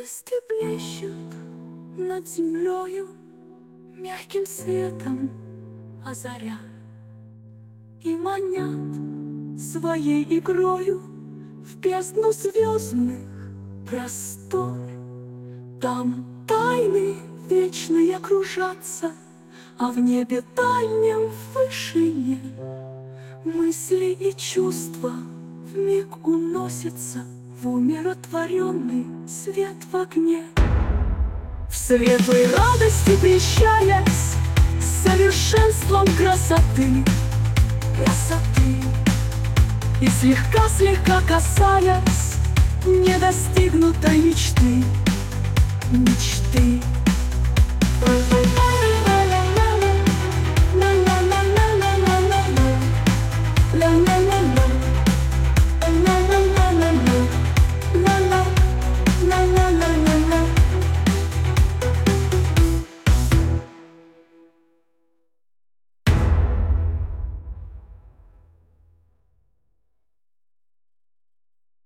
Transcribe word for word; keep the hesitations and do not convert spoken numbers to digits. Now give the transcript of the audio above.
Звезды блещут над землею мягким светом озаря и манят своей игрою в бездну звездных простор. Там тайны вечные кружатся, а в небе дальнем в вышине мысли и чувства вмиг уносятся в умиротворенный свет в огне. В светлой радости прещаясь с совершенством красоты, красоты, и слегка-слегка касаясь недостигнутой мечты.